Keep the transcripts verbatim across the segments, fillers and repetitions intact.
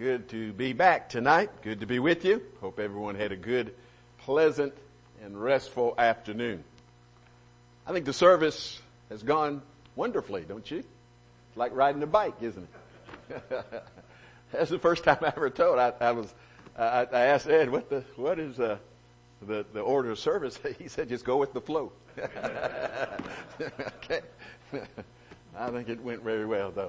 Good to be back tonight. Good to be with you. Hope everyone had a good, pleasant, and restful afternoon. I think the service has gone wonderfully, don't you? It's like riding a bike, isn't it? That's the first time I ever told. I, I was, I, I asked Ed, what the, what is uh, the the order of service? He said, just go with the flow. Okay. I think it went very well, though.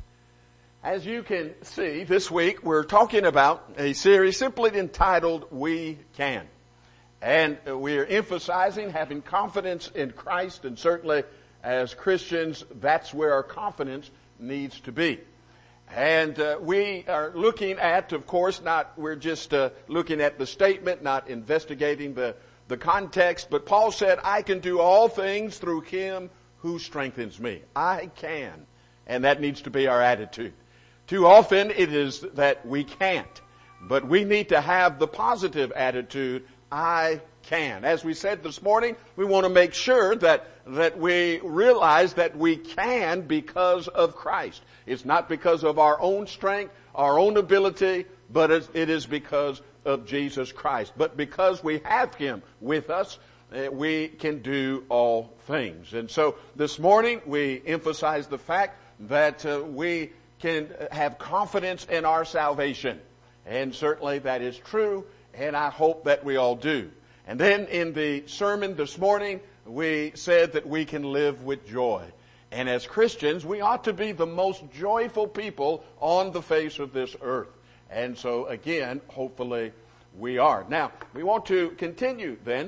As you can see, this week we're talking about a series simply entitled We Can. And we're emphasizing having confidence in Christ, and certainly as Christians, that's where our confidence needs to be. And uh, we are looking at, of course, not, we're just uh, looking at the statement, not investigating the, the context, but Paul said, I can do all things through Him who strengthens me. I can. And that needs to be our attitude. Too often it is that we can't, but we need to have the positive attitude, I can. As we said this morning, we want to make sure that, that we realize that we can because of Christ. It's not because of our own strength, our own ability, but it is because of Jesus Christ. But because we have Him with us, we can do all things. And so this morning we emphasize the fact that uh, we can have confidence in our salvation. And certainly that is true, and I hope that we all do. And then in the sermon this morning, we said that we can live with joy. And as Christians, we ought to be the most joyful people on the face of this earth. And so again, hopefully we are. Now, we want to continue then.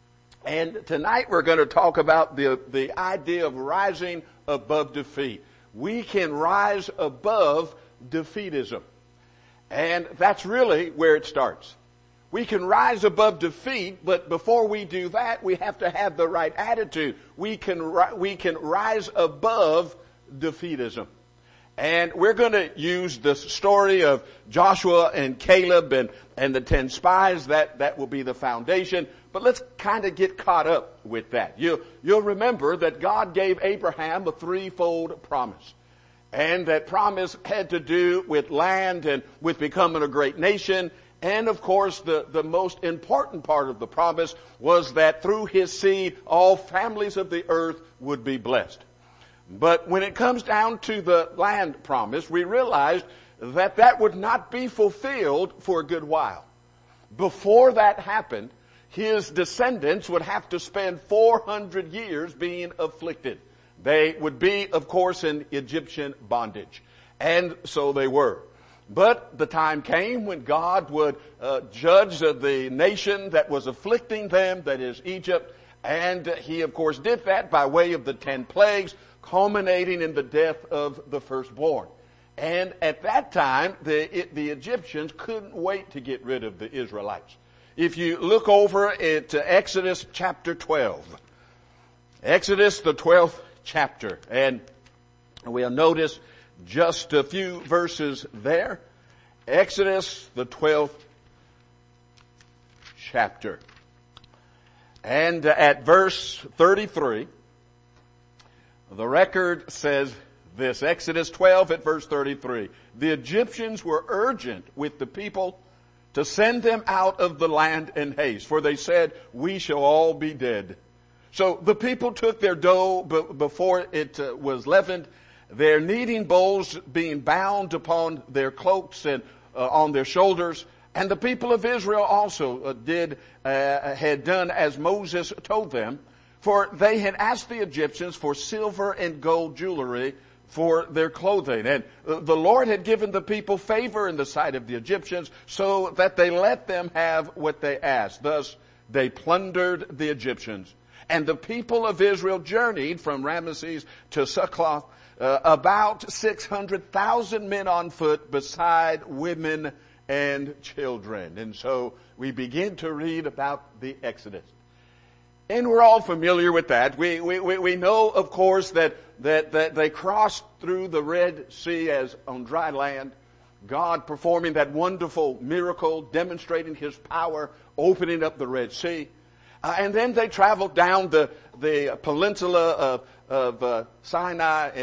And tonight we're going to talk about the, the idea of rising above defeat. We can rise above defeatism. And that's really where it starts. We can rise above defeat, but before we do that, we have to have the right attitude. We can, we can rise above defeatism. And we're going to use the story of Joshua and Caleb and, and the ten spies. That, that will be the foundation. But let's kind of get caught up with that. You, you'll remember that God gave Abraham a threefold promise. And that promise had to do with land and with becoming a great nation. And of course, the, the most important part of the promise was that through his seed, all families of the earth would be blessed. But when it comes down to the land promise, we realized that that would not be fulfilled for a good while. Before that happened, his descendants would have to spend four hundred years being afflicted. They would be, of course, in Egyptian bondage. And so they were. But the time came when God would uh, judge the nation that was afflicting them, that is Egypt. And he, of course, did that by way of the ten plagues, culminating in the death of the firstborn. And at that time, the, it, the Egyptians couldn't wait to get rid of the Israelites. If you look over at Exodus chapter twelve, Exodus the twelfth chapter, and we'll notice just a few verses there. Exodus the twelfth chapter. And at verse thirty-three, the record says this, Exodus twelve at verse thirty-three. The Egyptians were urgent with the people to send them out of the land in haste, for they said, we shall all be dead. So the people took their dough b- before it uh, was leavened, their kneading bowls being bound upon their cloaks and uh, on their shoulders. And the people of Israel also uh, did, uh, had done as Moses told them, for they had asked the Egyptians for silver and gold jewelry for their clothing. And the Lord had given the people favor in the sight of the Egyptians so that they let them have what they asked. Thus, they plundered the Egyptians. And the people of Israel journeyed from Ramesses to Succoth, uh, about six hundred thousand men on foot beside women and children. And so we begin to read about the Exodus. And we're all familiar with that. We, we, we know, of course, that, that, that they crossed through the Red Sea as on dry land. God performing that wonderful miracle, demonstrating His power, opening up the Red Sea. Uh, and then they traveled down the, the peninsula of, of uh, Sinai and,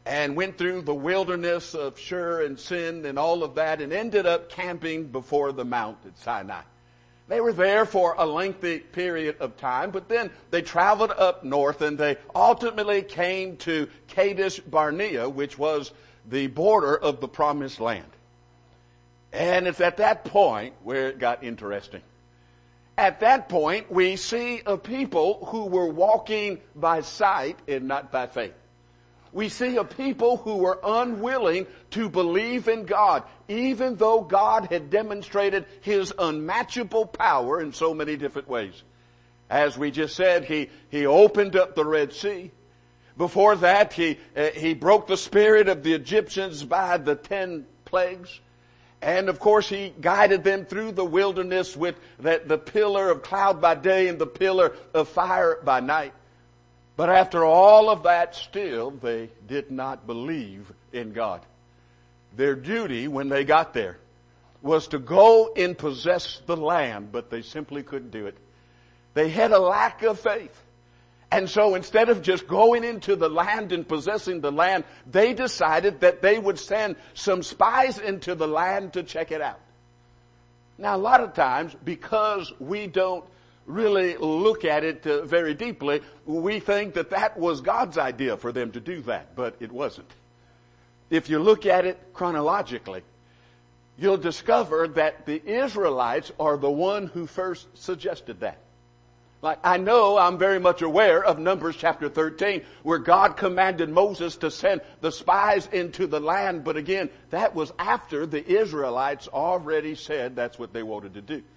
and went through the wilderness of Shur and Sin and all of that and ended up camping before the mount at Sinai. They were there for a lengthy period of time, but then they traveled up north and they ultimately came to Kadesh Barnea, which was the border of the Promised Land. And it's at that point where it got interesting. At that point, we see a people who were walking by sight and not by faith. We see a people who were unwilling to believe in God, even though God had demonstrated His unmatchable power in so many different ways. As we just said, He, He opened up the Red Sea. Before that, He, uh, He broke the spirit of the Egyptians by the ten plagues. And of course, He guided them through the wilderness with the, the pillar of cloud by day and the pillar of fire by night. But after all of that, still, they did not believe in God. Their duty when they got there was to go and possess the land, but they simply couldn't do it. They had a lack of faith. And so instead of just going into the land and possessing the land, they decided that they would send some spies into the land to check it out. Now, a lot of times, because we don't really look at it uh, very deeply, we think that that was God's idea for them to do that, but it wasn't. If you look at it chronologically, you'll discover that the Israelites are the one who first suggested that. Like, I know I'm very much aware of Numbers chapter thirteen, where God commanded Moses to send the spies into the land, but again, that was after the Israelites already said that's what they wanted to do.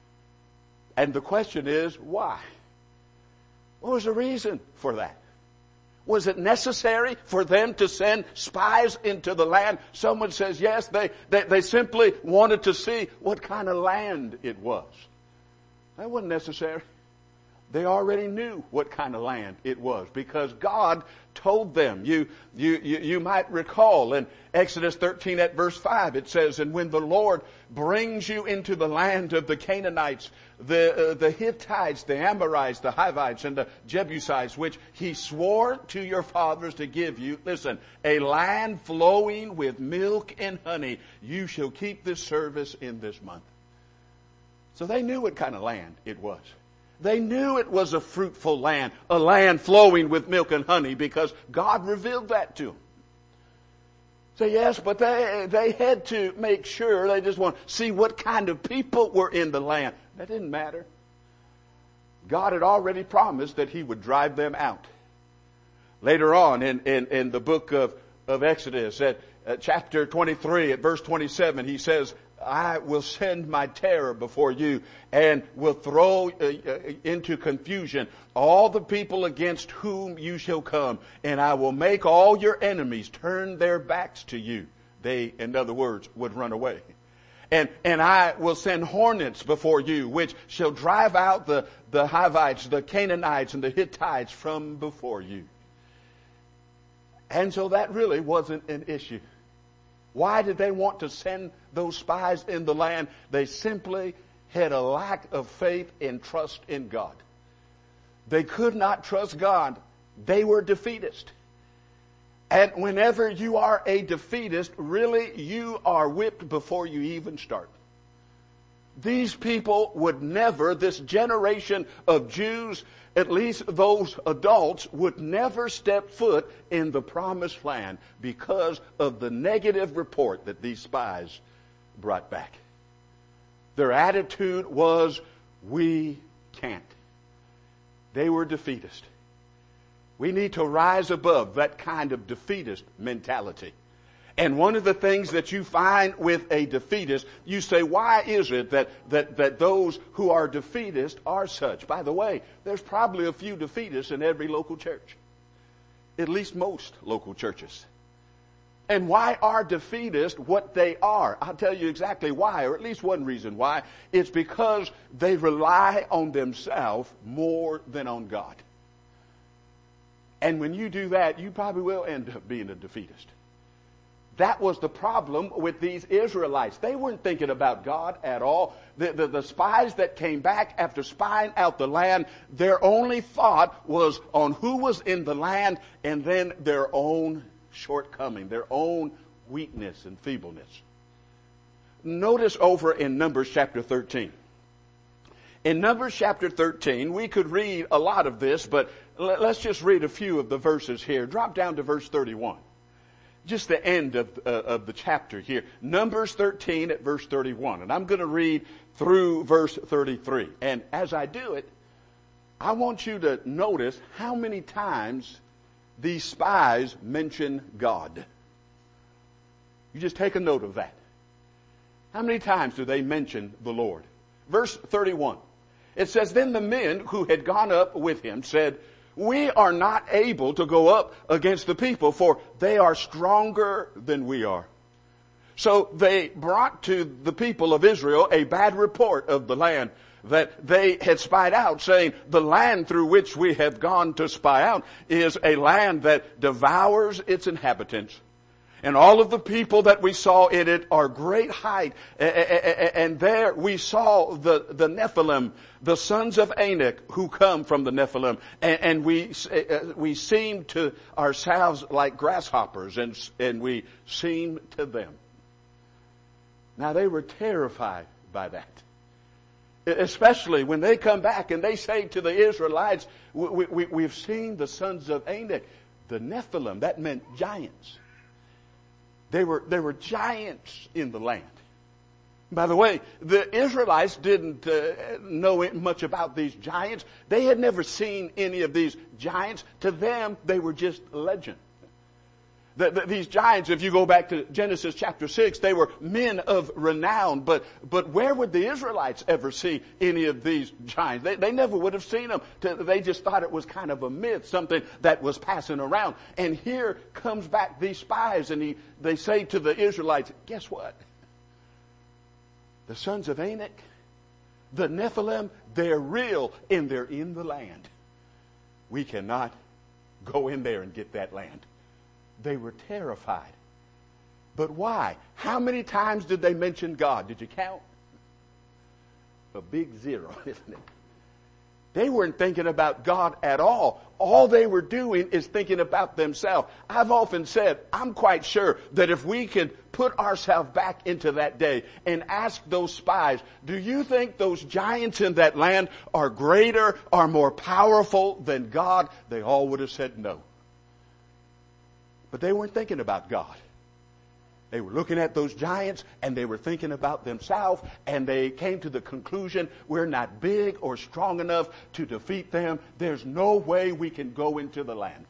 And the question is, why? What was the reason for that? Was it necessary for them to send spies into the land? Someone says, yes, they, they, they simply wanted to see what kind of land it was. That wasn't necessary. They already knew what kind of land it was because God told them. You, you, you, you might recall in Exodus thirteen at verse five, it says, and when the Lord brings you into the land of the Canaanites, the, uh, the Hittites, the Amorites, the Hivites, and the Jebusites, which He swore to your fathers to give you, listen, a land flowing with milk and honey, you shall keep this service in this month. So they knew what kind of land it was. They knew it was a fruitful land, a land flowing with milk and honey, because God revealed that to them. So yes, but they, they had to make sure, they just want to see what kind of people were in the land. That didn't matter. God had already promised that He would drive them out. Later on in, in, in the book of, of Exodus, at, at chapter twenty-three, at verse twenty-seven, He says, I will send my terror before you and will throw uh, into confusion all the people against whom you shall come, and I will make all your enemies turn their backs to you. They, in other words, would run away. And, and I will send hornets before you, which shall drive out the, the Hivites, the Canaanites, and the Hittites from before you. And so that really wasn't an issue. Why did they want to send those spies in the land? They simply had a lack of faith and trust in God. They could not trust God. They were defeatist. And whenever you are a defeatist, really you are whipped before you even start. These people would never, this generation of Jews, at least those adults, would never step foot in the promised land because of the negative report that these spies brought back. Their attitude was, we can't. They were defeatist. We need to rise above that kind of defeatist mentality. And one of the things that you find with a defeatist, you say, why is it that, that, that those who are defeatist are such? By the way, there's probably a few defeatists in every local church. At least most local churches. And why are defeatists what they are? I'll tell you exactly why, or at least one reason why. It's because they rely on themselves more than on God. And when you do that, you probably will end up being a defeatist. That was the problem with these Israelites. They weren't thinking about God at all. The, the, the spies that came back after spying out the land, their only thought was on who was in the land and then their own shortcoming, their own weakness and feebleness. Notice over in Numbers chapter thirteen. In Numbers chapter thirteen, we could read a lot of this, but let's just read a few of the verses here. Drop down to verse thirty-one. Just the end of, uh, of the chapter here. Numbers thirteen at verse thirty-one. And I'm going to read through verse thirty-three. And as I do it, I want you to notice how many times these spies mention God. You just take a note of that. How many times do they mention the Lord? Verse thirty-one. It says, then the men who had gone up with him said, we are not able to go up against the people, for they are stronger than we are. So they brought to the people of Israel a bad report of the land that they had spied out, saying, the land through which we have gone to spy out is a land that devours its inhabitants. And all of the people that we saw in it are great height. And there we saw the, the Nephilim, the sons of Anak, who come from the Nephilim. And we, we seemed to ourselves like grasshoppers, and, and we seemed to them. Now they were terrified by that. Especially when they come back and they say to the Israelites, we, we, we've seen the sons of Anak, the Nephilim. That meant giants. They were, there were giants in the land. By the way, the Israelites didn't uh, know much about these giants. They had never seen any of these giants. To them, they were just legend. The, the, these giants, if you go back to Genesis chapter six, they were men of renown. But, but where would the Israelites ever see any of these giants? They, they never would have seen them. They just thought it was kind of a myth, something that was passing around. And here comes back these spies, and he, they say to the Israelites, guess what? The sons of Anak, the Nephilim, they're real, and they're in the land. We cannot go in there and get that land. They were terrified. But why? How many times did they mention God? Did you count? A big zero, isn't it? They weren't thinking about God at all. All they were doing is thinking about themselves. I've often said, I'm quite sure that if we could put ourselves back into that day and ask those spies, do you think those giants in that land are greater, are more powerful than God? They all would have said no. But they weren't thinking about God. They were looking at those giants, and they were thinking about themselves, and they came to the conclusion, we're not big or strong enough to defeat them. There's no way we can go into the land.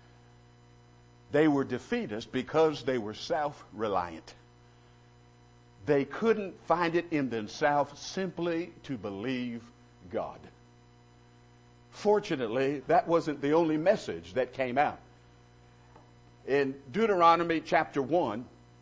They were defeatists because they were self-reliant. They couldn't find it in themselves simply to believe God. Fortunately, that wasn't the only message that came out. In Deuteronomy chapter one,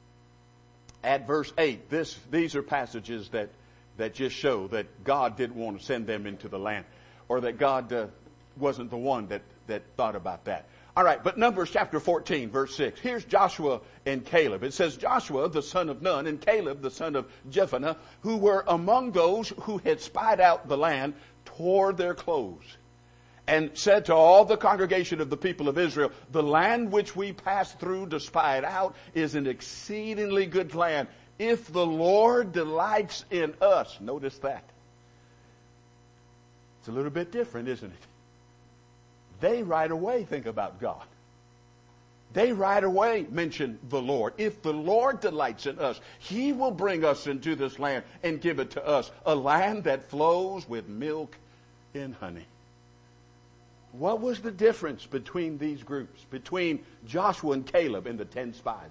at verse eight, this, these are passages that, that just show that God didn't want to send them into the land, or that God uh, wasn't the one that, that thought about that. All right, but Numbers chapter fourteen, verse six. Here's Joshua and Caleb. It says, Joshua, the son of Nun, and Caleb, the son of Jephunneh, who were among those who had spied out the land, tore their clothes, and said to all the congregation of the people of Israel, the land which we passed through to spy it out is an exceedingly good land. If the Lord delights in us, notice that. It's a little bit different, isn't it? They right away think about God. They right away mention the Lord. If the Lord delights in us, He will bring us into this land and give it to us, a land that flows with milk and honey. What was the difference between these groups, between Joshua and Caleb and the ten spies?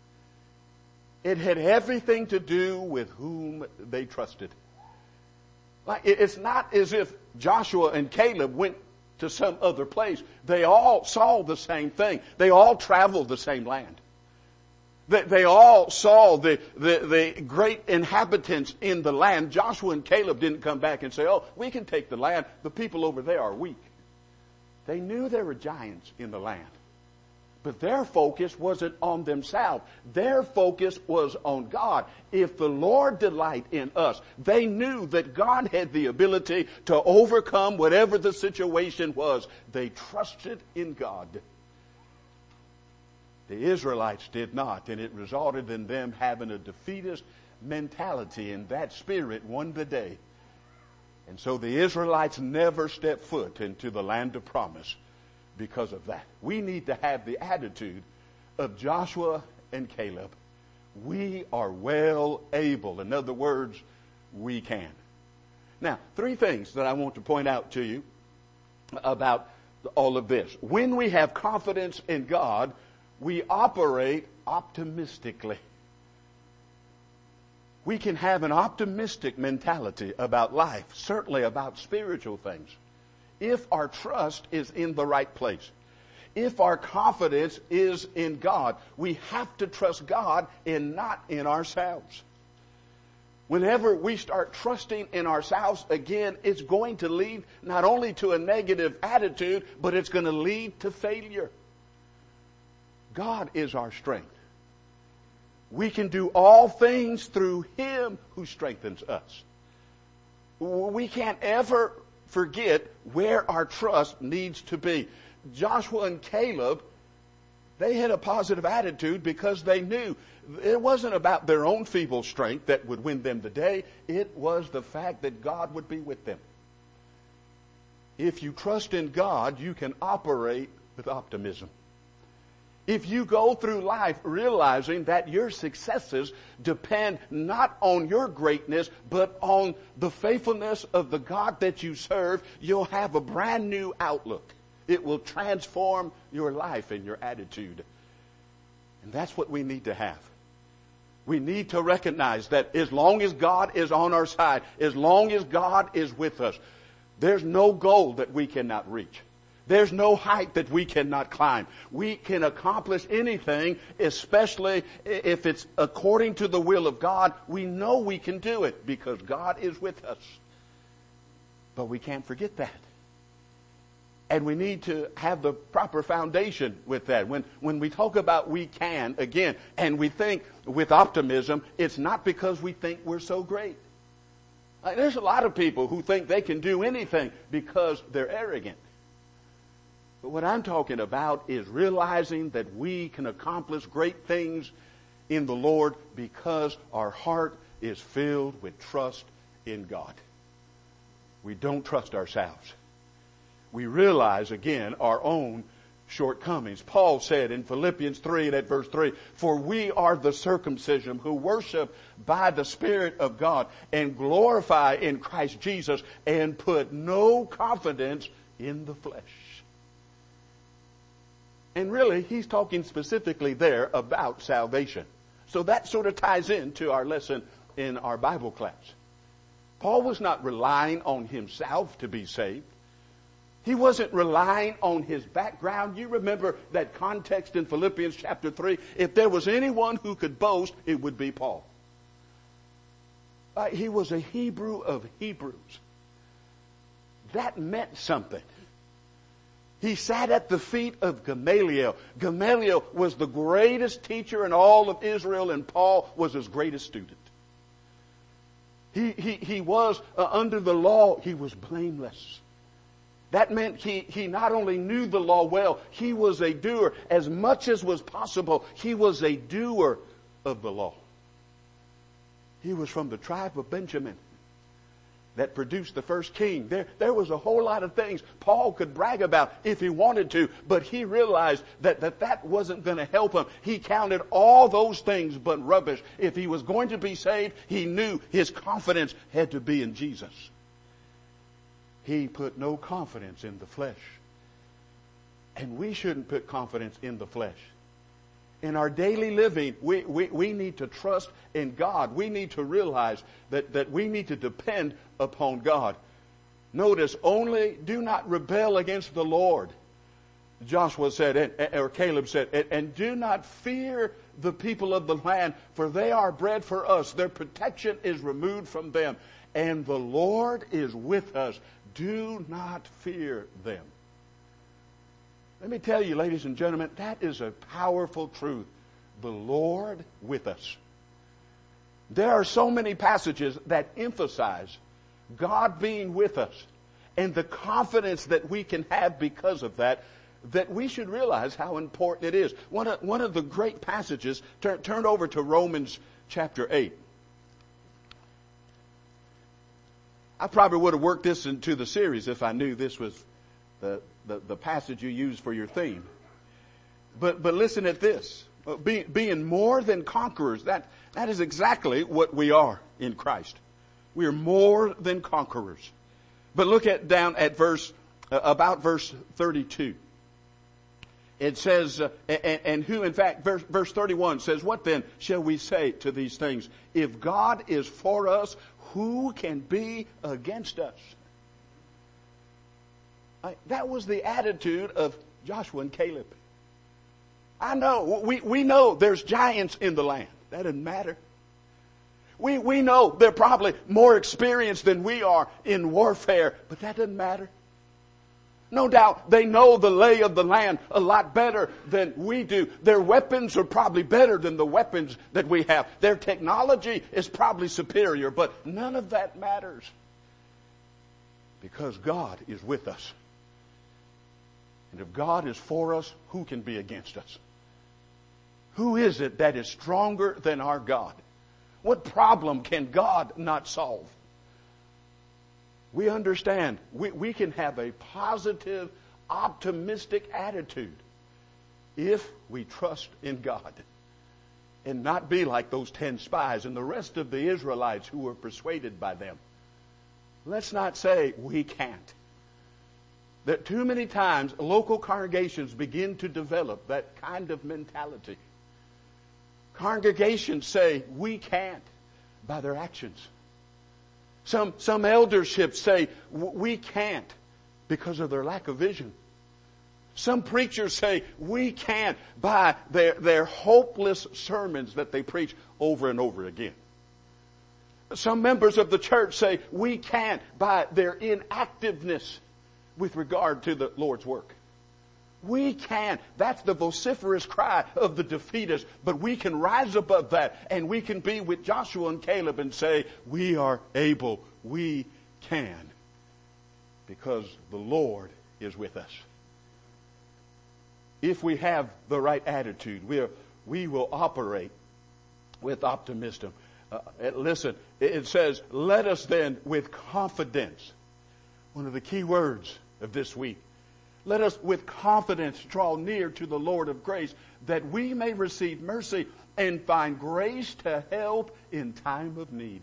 It had everything to do with whom they trusted. Like, it's not as if Joshua and Caleb went to some other place. They all saw the same thing. They all traveled the same land. They, they all saw the, the, the great inhabitants in the land. Joshua and Caleb didn't come back and say, oh, we can take the land. The people over there are weak. They knew there were giants in the land. But their focus wasn't on themselves. Their focus was on God. If the Lord delight in us, they knew that God had the ability to overcome whatever the situation was. They trusted in God. The Israelites did not, and it resulted in them having a defeatist mentality, and that spirit won the day. And so the Israelites never stepped foot into the land of promise because of that. We need to have the attitude of Joshua and Caleb. We are well able. In other words, we can. Now, three things that I want to point out to you about all of this. When we have confidence in God, we operate optimistically. We can have an optimistic mentality about life, certainly about spiritual things, if our trust is in the right place. If our confidence is in God, we have to trust God and not in ourselves. Whenever we start trusting in ourselves again, it's going to lead not only to a negative attitude, but it's going to lead to failure. God is our strength. We can do all things through Him who strengthens us. We can't ever forget where our trust needs to be. Joshua and Caleb, they had a positive attitude because they knew it wasn't about their own feeble strength that would win them the day. It was the fact that God would be with them. If you trust in God, you can operate with optimism. If you go through life realizing that your successes depend not on your greatness, but on the faithfulness of the God that you serve, you'll have a brand new outlook. It will transform your life and your attitude. And that's what we need to have. We need to recognize that as long as God is on our side, as long as God is with us, there's no goal that we cannot reach. There's no height that we cannot climb. We can accomplish anything, especially if it's according to the will of God. We know we can do it because God is with us. But we can't forget that. And we need to have the proper foundation with that. When, when we talk about we can, again, and we think with optimism, it's not because we think we're so great. Like, there's a lot of people who think they can do anything because they're arrogant. But what I'm talking about is realizing that we can accomplish great things in the Lord because our heart is filled with trust in God. We don't trust ourselves. We realize, again, our own shortcomings. Paul said in Philippians three, and at verse three, "For we are the circumcision who worship by the Spirit of God and glorify in Christ Jesus and put no confidence in the flesh." And really, he's talking specifically there about salvation. So that sort of ties into our lesson in our Bible class. Paul was not relying on himself to be saved. He wasn't relying on his background. You remember that context in Philippians chapter three. If there was anyone who could boast, it would be Paul. Uh, he was a Hebrew of Hebrews. That meant something. He sat at the feet of Gamaliel. Gamaliel was the greatest teacher in all of Israel, and Paul was his greatest student. He, he, he was, uh, under the law, he was blameless. That meant he, he not only knew the law well, he was a doer. As much as was possible, he was a doer of the law. He was from the tribe of Benjamin that produced the first king. There, there was a whole lot of things Paul could brag about if he wanted to, but he realized that that, that wasn't going to help him. He counted all those things but rubbish. If he was going to be saved, he knew his confidence had to be in Jesus. He put no confidence in the flesh. And we shouldn't put confidence in the flesh. In our daily living, we, we, we need to trust in God. We need to realize that, that we need to depend upon God. Notice, only do not rebel against the Lord. Joshua said, or Caleb said, and, and do not fear the people of the land, for they are bread for us. Their protection is removed from them. And the Lord is with us. Do not fear them. Let me tell you, ladies and gentlemen, that is a powerful truth. The Lord with us. There are so many passages that emphasize God being with us and the confidence that we can have because of that. that we should realize how important it is. One of, one of the great passages, turn, turn over to Romans chapter eight. I probably would have worked this into the series if I knew this was the, the, the passage you used for your theme. But, but listen at this. Be, being more than conquerors, that, that is exactly what we are in Christ. We are more than conquerors. But look at down at verse, uh, about verse thirty-two. It says, uh, and, and who, in fact, verse, verse thirty-one says, what then shall we say to these things? If God is for us, who can be against us? I, that was the attitude of Joshua and Caleb. I know, we, we know there's giants in the land. That doesn't matter. We, we know they're probably more experienced than we are in warfare, but that doesn't matter. No doubt they know the lay of the land a lot better than we do. Their weapons are probably better than the weapons that we have. Their technology is probably superior, but none of that matters. Because God is with us. And if God is for us, who can be against us? Who is it that is stronger than our God? What problem can God not solve? We understand we, we can have a positive, optimistic attitude if we trust in God and not be like those ten spies and the rest of the Israelites who were persuaded by them. Let's not say we can't. That too many times local congregations begin to develop that kind of mentality. Congregations say we can't by their actions. Some, some elderships say we can't because of their lack of vision. Some preachers say we can't by their, their hopeless sermons that they preach over and over again. Some members of the church say we can't by their inactiveness with regard to the Lord's work. We can. That's the vociferous cry of the defeatists. But we can rise above that and we can be with Joshua and Caleb and say, we are able. We can. Because the Lord is with us. If we have the right attitude, we, are, we will operate with optimism. Uh, listen, it says, let us then with confidence. One of the key words of this week. Let us with confidence draw near to the Lord of grace that we may receive mercy and find grace to help in time of need.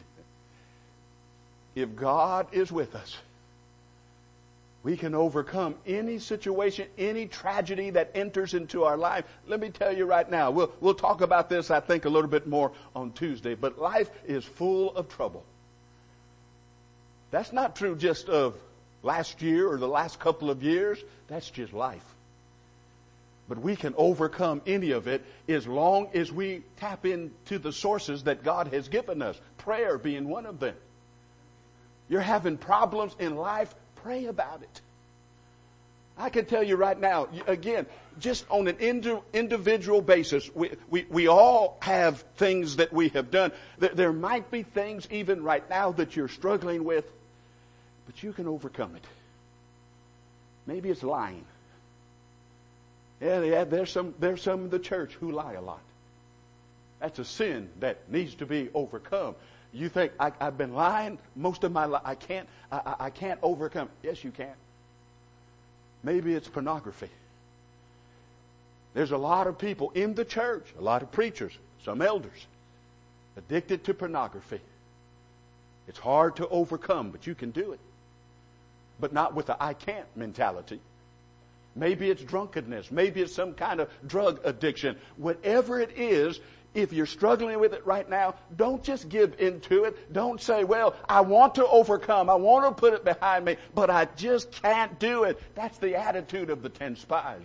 If God is with us, we can overcome any situation, any tragedy that enters into our life. Let me tell you right now, we'll, we'll talk about this, I think, a little bit more on Tuesday, but life is full of trouble. That's not true just of last year or the last couple of years. That's just life. But we can overcome any of it as long as we tap into the sources that God has given us. Prayer being one of them. You're having problems in life, pray about it. I can tell you right now, again, just on an individual basis, we, we, we all have things that we have done. There might be things even right now that you're struggling with, but you can overcome it. Maybe it's lying. Yeah, yeah, there's some there's some in the church who lie a lot. That's a sin that needs to be overcome. You think I, I've been lying most of my life. I can't. I, I can't overcome. Yes, you can. Maybe it's pornography. There's a lot of people in the church, a lot of preachers, some elders, addicted to pornography. It's hard to overcome, but you can do it. But not with the I can't mentality. Maybe it's drunkenness. Maybe it's some kind of drug addiction. Whatever it is, if you're struggling with it right now, don't just give into it. Don't say, well, I want to overcome. I want to put it behind me, but I just can't do it. That's the attitude of the ten spies.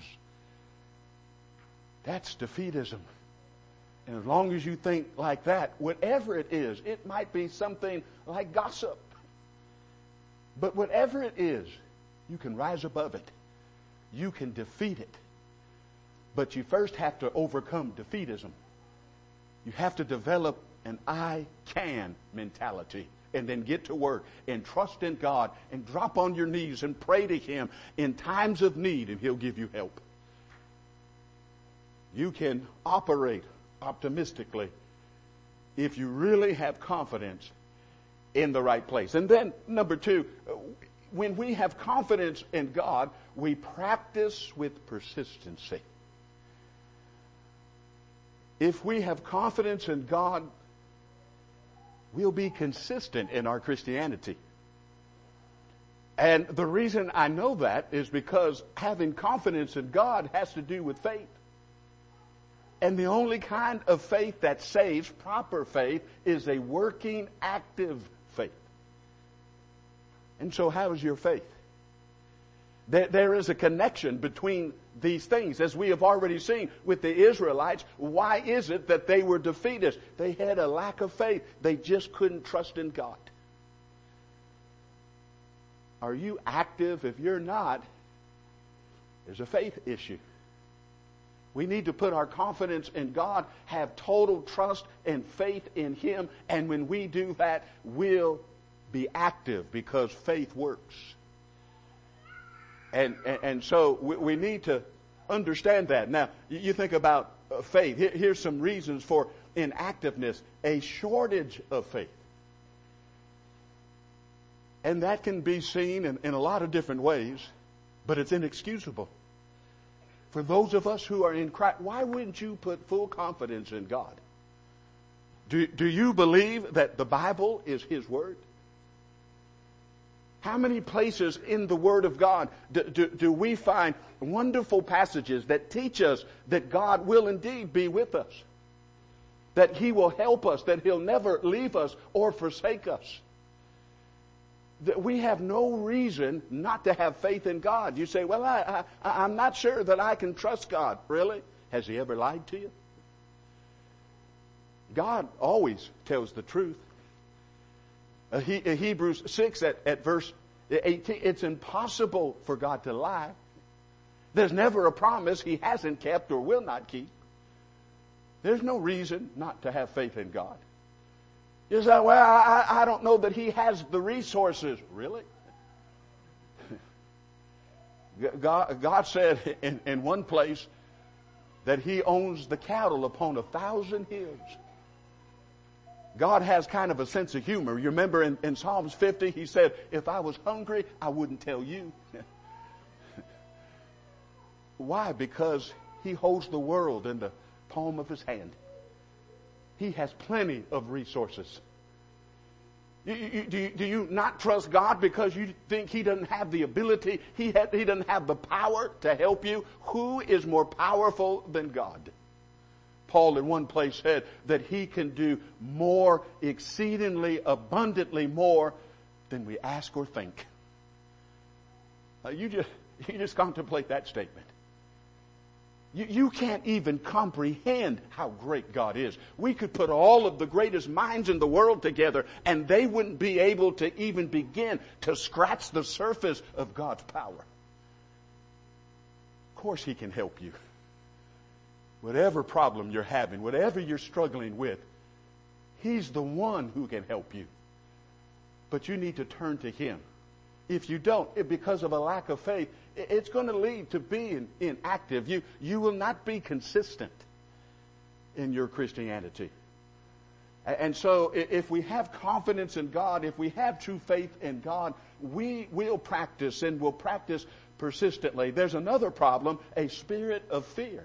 That's defeatism. And as long as you think like that, whatever it is, it might be something like gossip. But whatever it is, you can rise above it. You can defeat it. But you first have to overcome defeatism. You have to develop an I can mentality and then get to work and trust in God and drop on your knees and pray to Him in times of need and He'll give you help. You can operate optimistically if you really have confidence in the right place. And then, number two, when we have confidence in God, we practice with persistency. If we have confidence in God, we'll be consistent in our Christianity. And the reason I know that is because having confidence in God has to do with faith. And the only kind of faith that saves, proper faith, is a working, active faith. And so how is your faith? There, there is a connection between these things. As we have already seen with the Israelites, why is it that they were defeated? They had a lack of faith. They just couldn't trust in God. Are you active? If you're not, there's a faith issue. We need to put our confidence in God, have total trust and faith in Him, and when we do that, we'll be active because faith works. And, and, and so we, we need to understand that. Now, you think about faith. Here, here's some reasons for inactiveness. A shortage of faith. And that can be seen in, in a lot of different ways, but it's inexcusable. For those of us who are in Christ, why wouldn't you put full confidence in God? Do, do you believe that the Bible is His Word? How many places in the Word of God do, do, do we find wonderful passages that teach us that God will indeed be with us? That He will help us, that He'll never leave us or forsake us? That we have no reason not to have faith in God. You say, well, I, I, I'm not sure that I can trust God. Really? Has He ever lied to you? God always tells the truth. Uh, he, uh, Hebrews six at, at verse eighteen, it's impossible for God to lie. There's never a promise He hasn't kept or will not keep. There's no reason not to have faith in God. You say, well, I, I don't know that He has the resources. Really? God, God said in, in one place that He owns the cattle upon a thousand hills. God has kind of a sense of humor. You remember in, in Psalms fifty, He said, if I was hungry, I wouldn't tell you. Why? Because He holds the world in the palm of His hand. He has plenty of resources. You, you, do, you, do you not trust God because you think He doesn't have the ability, He, ha, he doesn't have the power to help you? Who is more powerful than God? Paul in one place said that He can do more, exceedingly abundantly more than we ask or think. Uh, you just you just contemplate that statement. You, you can't even comprehend how great God is. We could put all of the greatest minds in the world together and they wouldn't be able to even begin to scratch the surface of God's power. Of course He can help you. Whatever problem you're having, whatever you're struggling with, He's the one who can help you. But you need to turn to Him. If you don't, because of a lack of faith, it's going to lead to being inactive. You, you will not be consistent in your Christianity. And so if we have confidence in God, if we have true faith in God, we will practice and will practice persistently. There's another problem, a spirit of fear.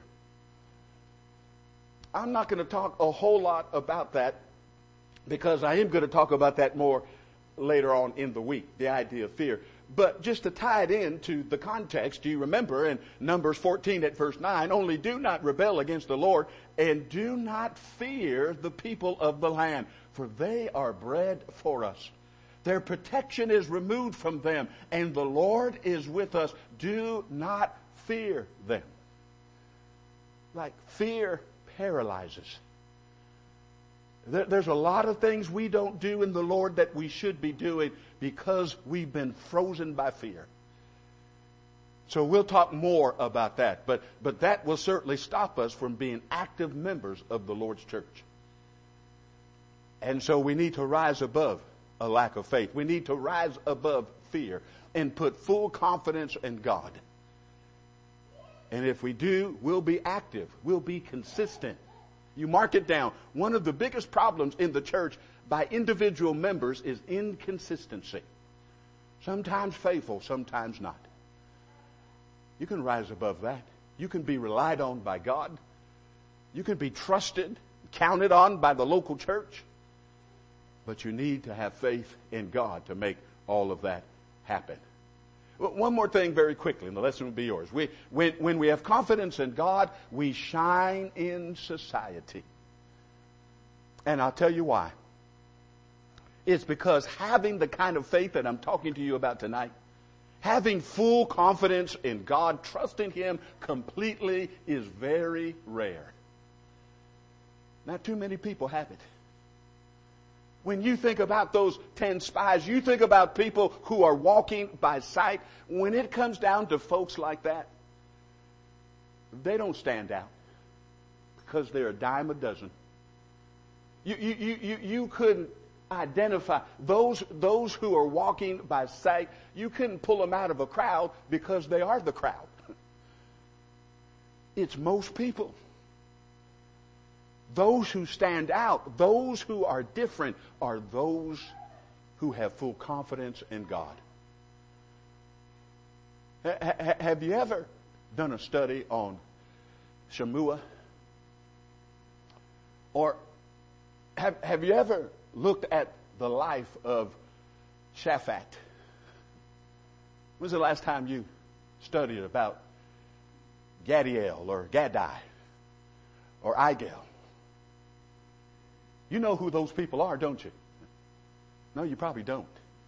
I'm not going to talk a whole lot about that because I am going to talk about that more later on in the week, the idea of fear. But just to tie it into the context, do you remember in Numbers fourteen at verse nine, only do not rebel against the Lord and do not fear the people of the land, for they are bread for us. Their protection is removed from them, and the Lord is with us. Do not fear them. Like fear paralyzes. There's a lot of things we don't do in the Lord that we should be doing because we've been frozen by fear. So we'll talk more about that, but, but that will certainly stop us from being active members of the Lord's church. And so we need to rise above a lack of faith. We need to rise above fear and put full confidence in God. And if we do, we'll be active. We'll be consistent. You mark it down. One of the biggest problems in the church by individual members is inconsistency. Sometimes faithful, sometimes not. You can rise above that. You can be relied on by God. You can be trusted, counted on by the local church. But you need to have faith in God to make all of that happen. One more thing very quickly, and the lesson will be yours. We, when, when we have confidence in God, we shine in society. And I'll tell you why. It's because having the kind of faith that I'm talking to you about tonight, having full confidence in God, trusting Him completely is very rare. Not too many people have it. When you think about those ten spies, you think about people who are walking by sight. When it comes down to folks like that, they don't stand out because they're a dime a dozen. You, you, you, you, you couldn't identify those, those who are walking by sight. You couldn't pull them out of a crowd because they are the crowd. It's most people. Those who stand out, those who are different, are those who have full confidence in God. H- have you ever done a study on Shammua? Or have, have you ever looked at the life of Shaphat? When was the last time you studied about Gadiel or Gadai or Igel? You know who those people are, don't you? No, you probably don't.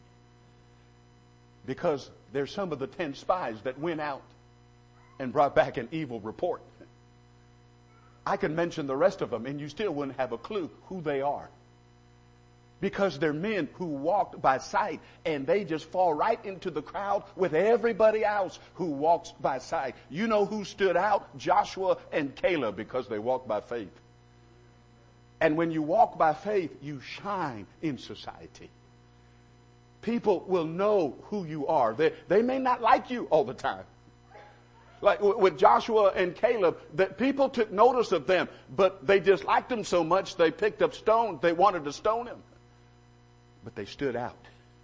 Because they're some of the ten spies that went out and brought back an evil report. I could mention the rest of them and you still wouldn't have a clue who they are. Because they're men who walked by sight and they just fall right into the crowd with everybody else who walks by sight. You know who stood out? Joshua and Caleb, because they walked by faith. And when you walk by faith, you shine in society. People will know who you are. They, they may not like you all the time. Like with Joshua and Caleb, that people took notice of them, but they disliked them so much they picked up stones. They wanted to stone him. But they stood out.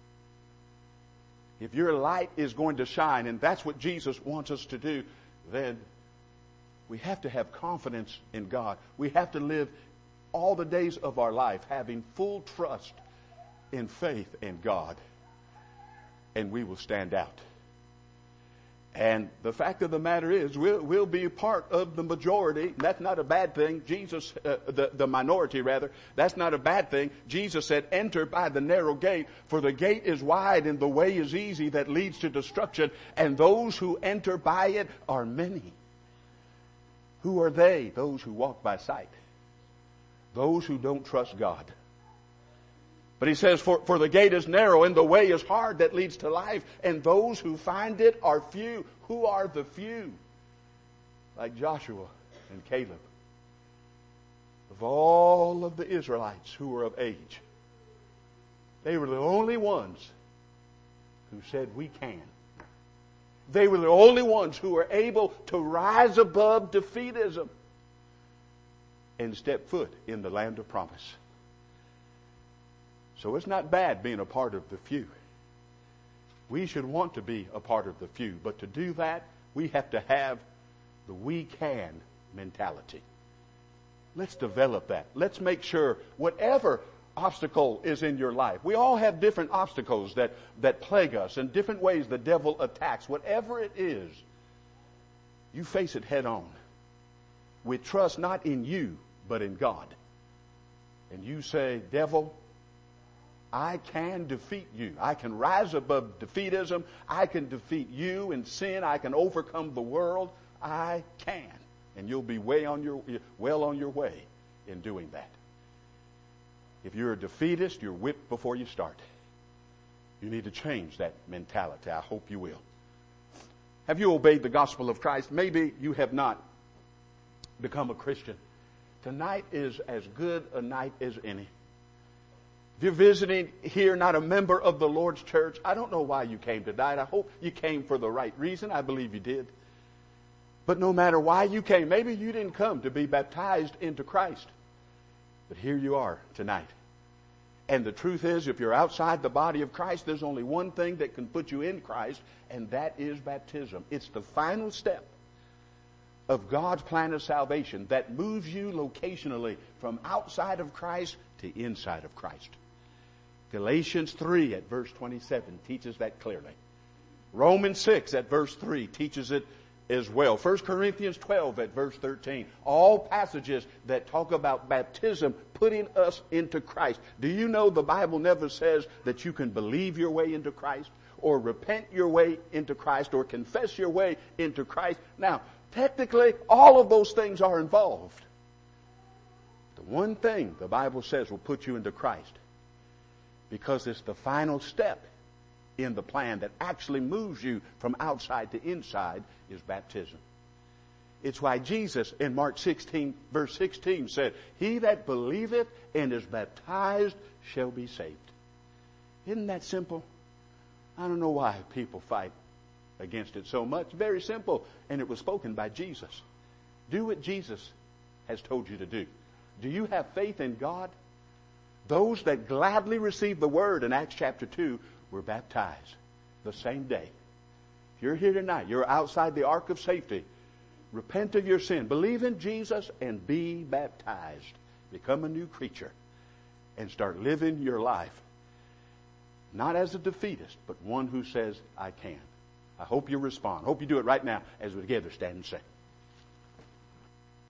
If your light is going to shine, and that's what Jesus wants us to do, then we have to have confidence in God. We have to live all the days of our life having full trust in faith in God. And we will stand out. And the fact of the matter is, we'll, we'll be part of the majority. That's not a bad thing. Jesus, uh, the, the minority rather, that's not a bad thing. Jesus said, enter by the narrow gate, for the gate is wide and the way is easy that leads to destruction. And those who enter by it are many. Who are they? Those who walk by sight. Those who don't trust God. But he says, for, for the gate is narrow and the way is hard that leads to life, and those who find it are few. Who are the few? Like Joshua and Caleb. Of all of the Israelites who were of age, they were the only ones who said, we can. They were the only ones who were able to rise above defeatism and step foot in the land of promise. So it's not bad being a part of the few. We should want to be a part of the few. But to do that, we have to have the we can mentality. Let's develop that. Let's make sure whatever obstacle is in your life. We all have different obstacles that, that plague us and different ways the devil attacks. Whatever it is, you face it head on. With trust not in you, but in God. And you say, devil, I can defeat you. I can rise above defeatism. I can defeat you in sin. I can overcome the world. I can. And you'll be way on your, well on your way in doing that. If you're a defeatist, you're whipped before you start. You need to change that mentality. I hope you will. Have you obeyed the gospel of Christ? Maybe you have not become a Christian. Tonight is as good a night as any. If you're visiting here, not a member of the Lord's church, I don't know why you came tonight. I hope you came for the right reason. I believe you did. But no matter why you came, maybe you didn't come to be baptized into Christ. But here you are tonight. And the truth is, if you're outside the body of Christ, there's only one thing that can put you in Christ, and that is baptism. It's the final step of God's plan of salvation that moves you locationally from outside of Christ to inside of Christ. Galatians three at verse twenty-seven teaches that clearly. Romans six at verse three teaches it as well. First Corinthians twelve at verse thirteen. All passages that talk about baptism putting us into Christ. Do you know the Bible never says that you can believe your way into Christ or repent your way into Christ or confess your way into Christ? Now, technically, all of those things are involved. The one thing the Bible says will put you into Christ, because it's the final step in the plan that actually moves you from outside to inside, is baptism. It's why Jesus in Mark sixteen verse sixteen said, "He that believeth and is baptized shall be saved." Isn't that simple? I don't know why people fight against it so much. Very simple. And it was spoken by Jesus. Do what Jesus has told you to do. Do you have faith in God? Those that gladly received the word in Acts chapter two were baptized the same day. If you're here tonight, you're outside the ark of safety. Repent of your sin. Believe in Jesus and be baptized. Become a new creature and start living your life. Not as a defeatist, but one who says, I can. I hope you respond. I hope you do it right now as we together stand and sing.